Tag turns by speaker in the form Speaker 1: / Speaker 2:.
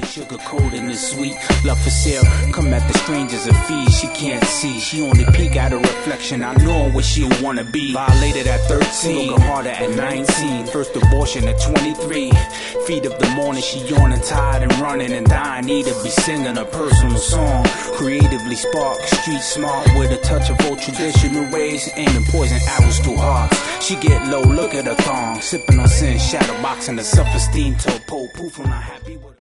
Speaker 1: sugar coated and sweet. Love for sale, come at the strangers a fee. She can't see, she only peek at her reflection. I know what she wanna be. Violated at 13, looking harder at 19. First abortion at 23. Feet of the morning, she yawning, tired and running and dying. Need to be singing a personal song. Creatively spark, street smart with a touch of old traditional ways. Aiming poison arrows through hearts. She get low, look at her thong. Sipping on sin, shadow boxing the self-esteem to a pole. Proof I'm not happy with